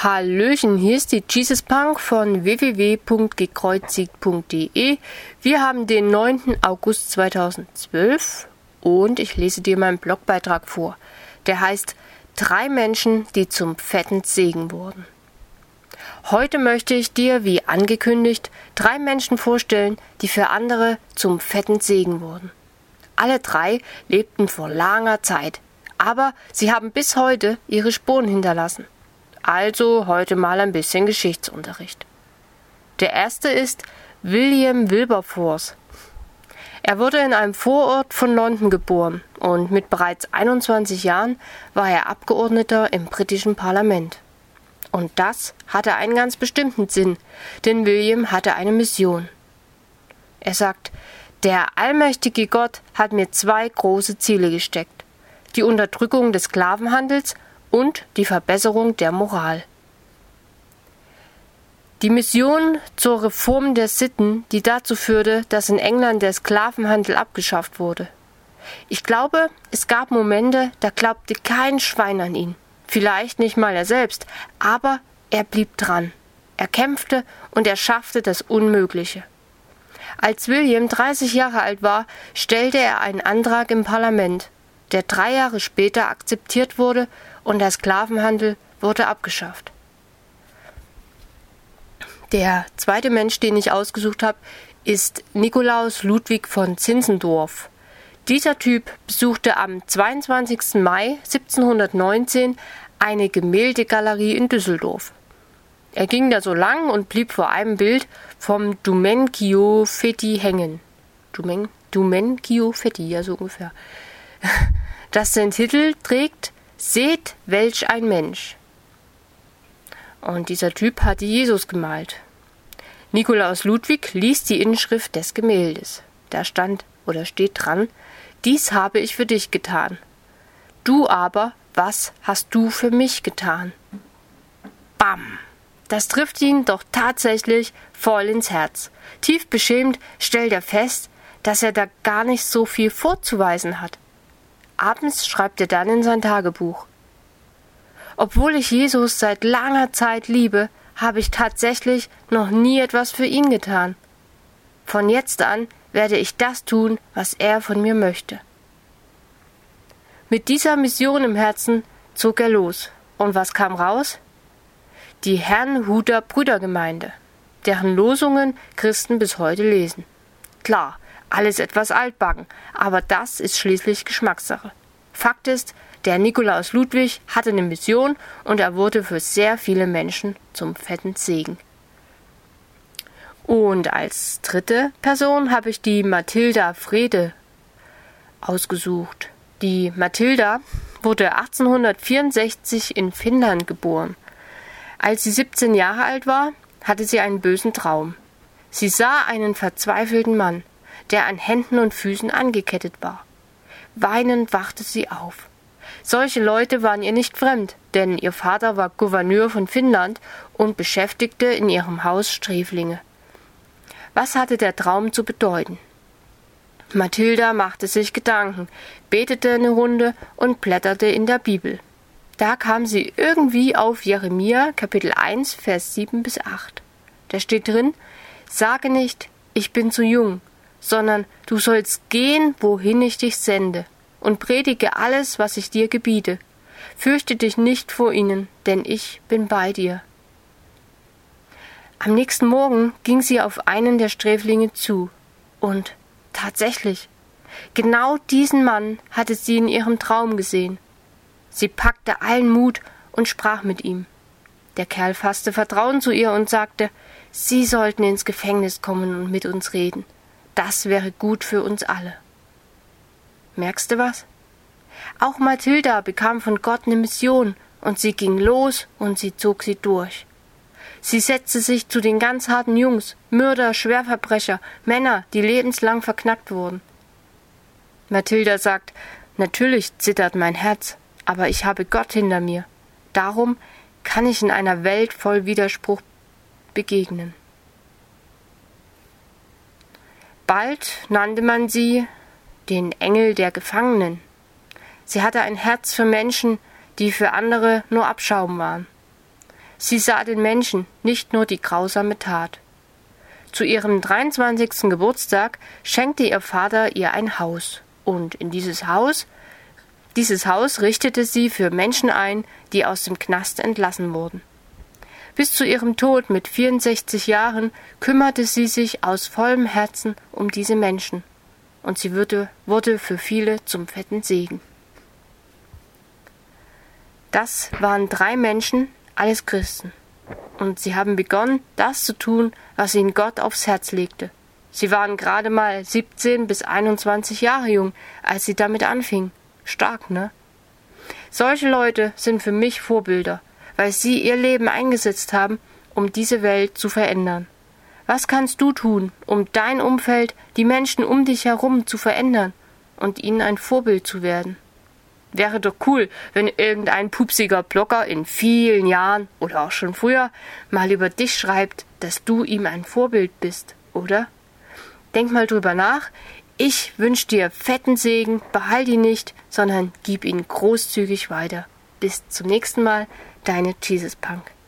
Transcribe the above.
Hallöchen, hier ist die Jesus Punk von www.gekreuzigt.de. Wir haben den 9. August 2012 und ich lese dir meinen Blogbeitrag vor. Der heißt 3 Menschen, die zum fetten Segen wurden. Heute möchte ich dir, wie angekündigt, 3 Menschen vorstellen, die für andere zum fetten Segen wurden. Alle 3 lebten vor langer Zeit, aber sie haben bis heute ihre Spuren hinterlassen. Also heute mal ein bisschen Geschichtsunterricht. Der erste ist William Wilberforce. Er wurde in einem Vorort von London geboren und mit bereits 21 Jahren war er Abgeordneter im britischen Parlament. Und das hatte einen ganz bestimmten Sinn, denn William hatte eine Mission. Er sagt, der allmächtige Gott hat mir 2 große Ziele gesteckt: die Unterdrückung des Sklavenhandels und die Verbesserung der Moral. Die Mission zur Reform der Sitten, die dazu führte, dass in England der Sklavenhandel abgeschafft wurde. Ich glaube, es gab Momente, da glaubte kein Schwein an ihn. Vielleicht nicht mal er selbst, aber er blieb dran. Er kämpfte und er schaffte das Unmögliche. Als William 30 Jahre alt war, stellte er einen Antrag im Parlament, der 3 Jahre später akzeptiert wurde und der Sklavenhandel wurde abgeschafft. Der zweite Mensch, den ich ausgesucht habe, ist Nikolaus Ludwig von Zinzendorf. Dieser Typ besuchte am 22. Mai 1719 eine Gemäldegalerie in Düsseldorf. Er ging da so lang und blieb vor einem Bild vom Domenico Fetti hängen. Domenico Fetti, ja so ungefähr. Das den Titel trägt: Seht, welch ein Mensch. Und dieser Typ hatte Jesus gemalt. Nikolaus Ludwig liest die Inschrift des Gemäldes. Da stand oder steht dran: Dies habe ich für dich getan. Du aber, was hast du für mich getan? Bam! Das trifft ihn doch tatsächlich voll ins Herz. Tief beschämt stellt er fest, dass er da gar nicht so viel vorzuweisen hat. Abends schreibt er dann in sein Tagebuch: Obwohl ich Jesus seit langer Zeit liebe, habe ich tatsächlich noch nie etwas für ihn getan. Von jetzt an werde ich das tun, was er von mir möchte. Mit dieser Mission im Herzen zog er los. Und was kam raus? Die Herrnhuter Brüdergemeinde, deren Losungen Christen bis heute lesen. Klar, alles etwas altbacken, aber das ist schließlich Geschmackssache. Fakt ist, der Nikolaus Ludwig hatte eine Mission und er wurde für sehr viele Menschen zum fetten Segen. Und als dritte Person habe ich die Mathilda Frede ausgesucht. Die Mathilda wurde 1864 in Finnland geboren. Als sie 17 Jahre alt war, hatte sie einen bösen Traum. Sie sah einen verzweifelten Mann, der an Händen und Füßen angekettet war. Weinend wachte sie auf. Solche Leute waren ihr nicht fremd, denn ihr Vater war Gouverneur von Finnland und beschäftigte in ihrem Haus Sträflinge. Was hatte der Traum zu bedeuten? Mathilda machte sich Gedanken, betete eine Runde und blätterte in der Bibel. Da kam sie irgendwie auf Jeremia, Kapitel 1, Vers 7 bis 8. Da steht drin: Sage nicht, ich bin zu jung, sondern du sollst gehen, wohin ich dich sende, und predige alles, was ich dir gebiete. Fürchte dich nicht vor ihnen, denn ich bin bei dir. Am nächsten Morgen ging sie auf einen der Sträflinge zu. Und tatsächlich, genau diesen Mann hatte sie in ihrem Traum gesehen. Sie packte allen Mut und sprach mit ihm. Der Kerl fasste Vertrauen zu ihr und sagte, sie sollten ins Gefängnis kommen und mit uns reden. Das wäre gut für uns alle. Merkst du was? Auch Mathilda bekam von Gott eine Mission und sie ging los und sie zog sie durch. Sie setzte sich zu den ganz harten Jungs, Mörder, Schwerverbrecher, Männer, die lebenslang verknackt wurden. Mathilda sagt, natürlich zittert mein Herz, aber ich habe Gott hinter mir. Darum kann ich in einer Welt voll Widerspruch begegnen. Bald nannte man sie den Engel der Gefangenen. Sie hatte ein Herz für Menschen, die für andere nur Abschaum waren. Sie sah den Menschen, nicht nur die grausame Tat. Zu ihrem 23. Geburtstag schenkte ihr Vater ihr ein Haus. Und in dieses Haus richtete sie für Menschen ein, die aus dem Knast entlassen wurden. Bis zu ihrem Tod mit 64 Jahren kümmerte sie sich aus vollem Herzen um diese Menschen. Und sie wurde für viele zum fetten Segen. Das waren 3 Menschen, alles Christen. Und sie haben begonnen, das zu tun, was ihnen Gott aufs Herz legte. Sie waren gerade mal 17 bis 21 Jahre jung, als sie damit anfingen. Stark, ne? Solche Leute sind für mich Vorbilder, weil sie ihr Leben eingesetzt haben, um diese Welt zu verändern. Was kannst du tun, um dein Umfeld, die Menschen um dich herum zu verändern und ihnen ein Vorbild zu werden? Wäre doch cool, wenn irgendein pupsiger Blogger in vielen Jahren oder auch schon früher mal über dich schreibt, dass du ihm ein Vorbild bist, oder? Denk mal drüber nach. Ich wünsche dir fetten Segen, behalte ihn nicht, sondern gib ihn großzügig weiter. Bis zum nächsten Mal, deine Jesus Punk.